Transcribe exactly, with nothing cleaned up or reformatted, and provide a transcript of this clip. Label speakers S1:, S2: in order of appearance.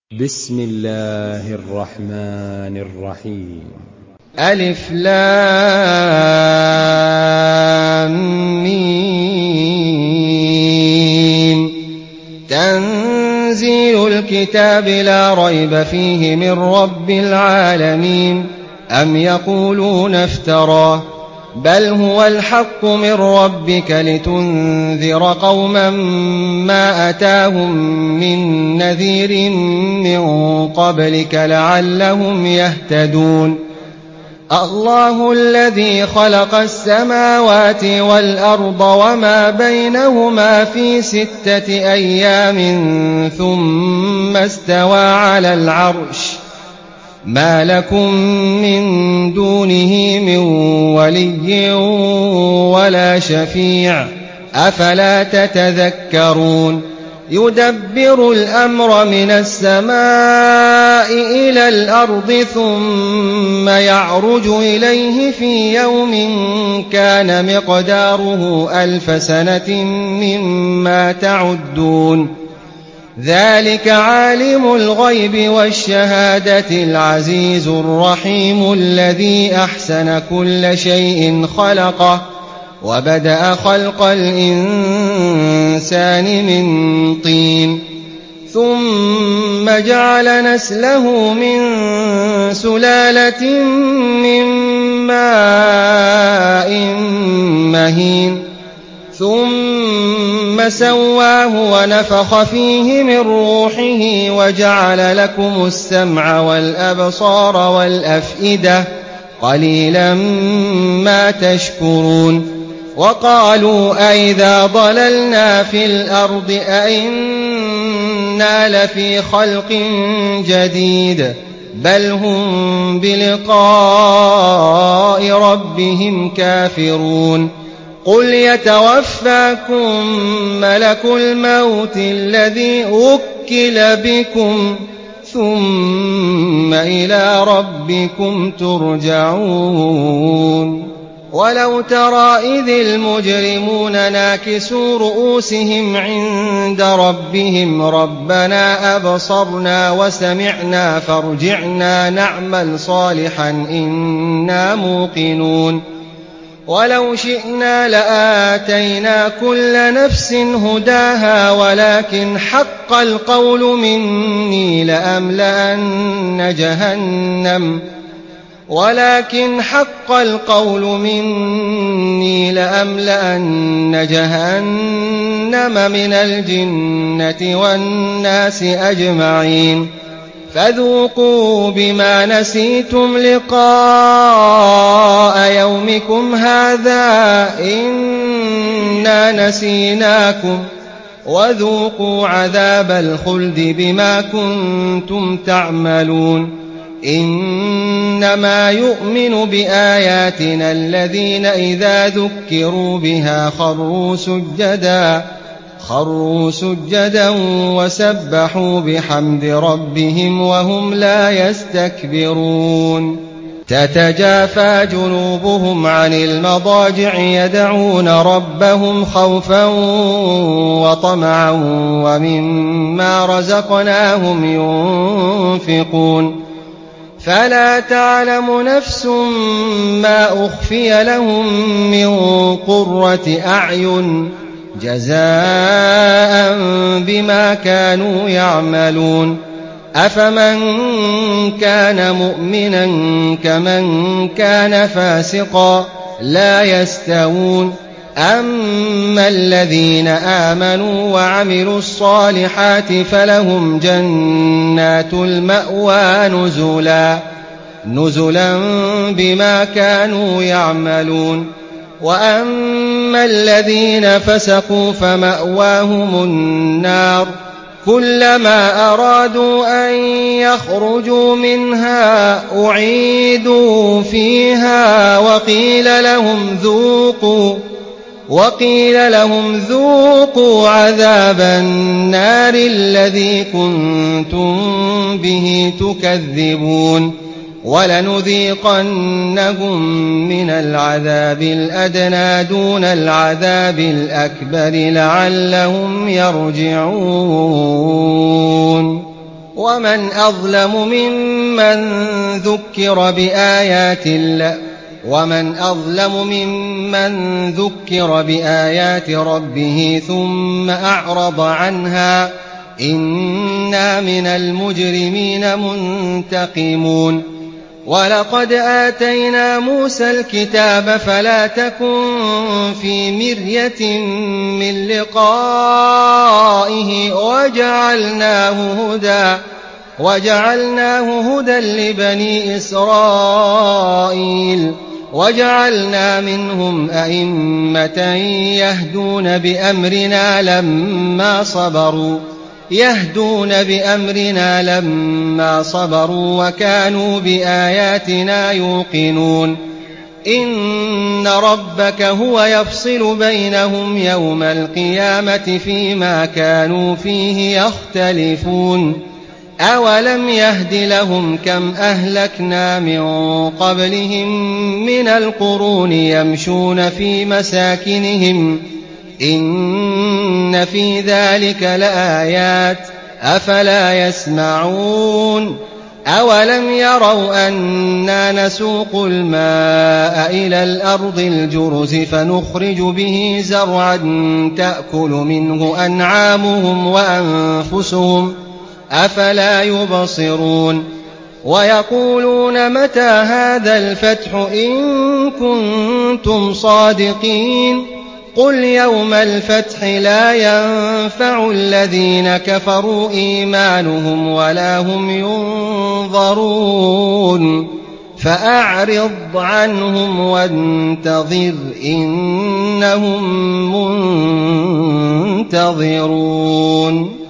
S1: بسم الله الرحمن الرحيم.
S2: ألف لام ميم. تنزيل الكتاب لا ريب فيه من رب العالمين. أم يقولون افتراه بل هو الحق من ربك لتنذر قوما ما أتاهم من نذير من قبلك لعلهم يهتدون. الله الذي خلق السماوات والأرض وما بينهما في ستة أيام ثم استوى على العرش ما لكم من دونه من ولي ولا شفيع أفلا تتذكرون. يدبر الأمر من السماء إلى الأرض ثم يعرج إليه في يوم كان مقداره ألف سنة مما تعدون. ذلك عالم الغيب والشهادة العزيز الرحيم الذي أحسن كل شيء خلقه وبدأ خلق الإنسان من طين ثم جعل نسله من سلالة من ماء مهين ثم سواه ونفخ فيه من روحه وجعل لكم السمع والأبصار والأفئدة قليلا ما تشكرون. وقالوا أئذا ضللنا في الأرض أئنا لفي خلق جديد بل هم بلقاء ربهم كافرون. قل يتوفاكم ملك الموت الذي وكل بكم ثم إلى ربكم ترجعون. ولو ترى إذ المجرمون ناكسوا رؤوسهم عند ربهم ربنا أبصرنا وسمعنا فارجعنا نعمل صالحا إنا موقنون. ولو شئنا لآتينا كل نفس هداها ولكن حق القول مني لأملأن جهنم ولكن حق القول مني لأملأن جهنم من الجنة والناس أجمعين. فذوقوا بما نسيتم لقاء يومكم هذا إنا نسيناكم وذوقوا عذاب الخلد بما كنتم تعملون. إنما يؤمن بآياتنا الذين إذا ذكروا بها خروا سجدا خروا سجدا وسبحوا بحمد ربهم وهم لا يستكبرون. تتجافى جنوبهم عن المضاجع يدعون ربهم خوفا وطمعا ومما رزقناهم ينفقون. فلا تعلم نفس ما أخفي لهم من قرة أعين جزاء بما كانوا يعملون. أفمن كان مؤمنا كمن كان فاسقا لا يستوون. أما الذين آمنوا وعملوا الصالحات فلهم جنات المأوى نزلا نزلا بما كانوا يعملون. وأما الذين فسقوا فمأواهم النار كلما أرادوا أن يخرجوا منها أعيدوا فيها وقيل لهم ذوقوا وقيل لهم ذوقوا عذاب النار الذي كنتم به تكذبون. ولنذيقنهم من العذاب الأدنى دون العذاب الأكبر لعلهم يرجعون. ومن أظلم ممن ذكر بآيات الله ومن أظلم ممن ذكر بآيات ربه ثم أعرض عنها إنا من المجرمين منتقمون ولقد آتينا موسى الكتاب فلا تكن في مرية من لقائه وجعلناه هدى وجعلناه هدى لبني إسرائيل وجعلنا منهم أئمة يهدون بأمرنا لما صبروا يهدون بأمرنا لما صبروا وكانوا بآياتنا يوقنون إن ربك هو يفصل بينهم يوم القيامة فيما كانوا فيه يختلفون أولم يهد لهم كم أهلكنا من قبلهم من القرون يمشون في مساكنهم إن في ذلك لآيات أفلا يسمعون أولم يروا أنا نسوق الماء إلى الأرض الجرز فنخرج به زرعا تأكل منه أنعامهم وأنفسهم أفلا يبصرون ويقولون متى هذا الفتح إن كنتم صادقين قل يوم الفتح لا ينفع الذين كفروا إيمانهم ولا هم ينظرون فأعرض عنهم وانتظر إنهم منتظرون.